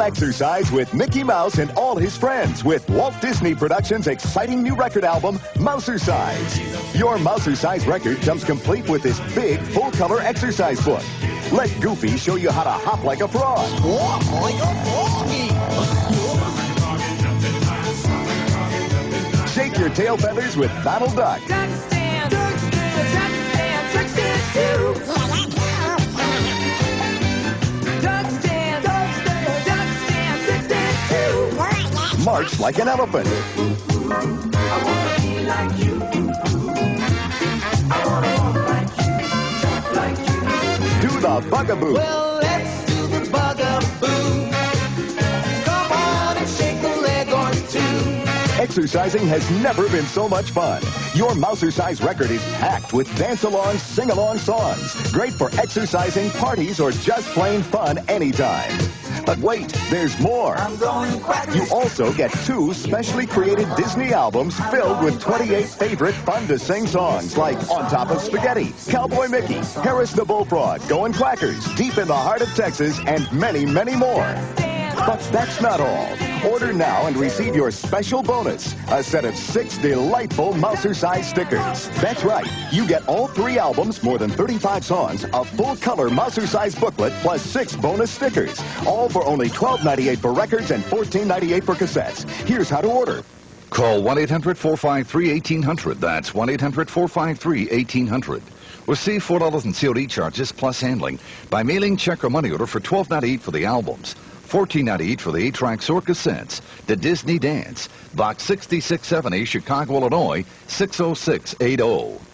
exercise with Mickey Mouse and all his friends with Walt Disney Productions' exciting new record album, Mousercise. Your Mousercise record comes complete with this big, full-color exercise book. Let Goofy show you how to hop like a frog. Walk like a froggy. Shake your tail feathers with Donald Duck. Duck stand, duck stand, duck stand, duck stand too. Duck stand, duck stand, duck stand, duck stand too. March like an elephant. I wanna be like you. I wanna walk like you, talk like you. Do the bugaboo. Well, let's do the bugaboo. Come on and shake a leg or two. Exercising has never been so much fun. Your Mousercise record is packed with dance-along, sing-along songs. Great for exercising, parties, or just plain fun anytime. But wait, there's more. I'm going quackers. You also get 2 specially created Disney albums filled with 28 favorite fun-to-sing songs like On Top of Spaghetti, Cowboy Mickey, Harris the Bullfrog, Going Quackers, Deep in the Heart of Texas, and many, many more. But that's not all. Order now and receive your special bonus, a set of 6 delightful Mousercise stickers. That's right. You get all 3 albums, more than 35 songs, a full-color Mousercise booklet, plus 6 bonus stickers. All for only $12.98 for records and $14.98 for cassettes. Here's how to order. Call 1-800-453-1800. That's 1-800-453-1800. Receive $4 in COD charges plus handling by mailing, check, or money order for $12.98 for the albums. $14.98 for the 8-tracks or cassettes. The Disney Dance, Box 6670, Chicago, Illinois, 60680.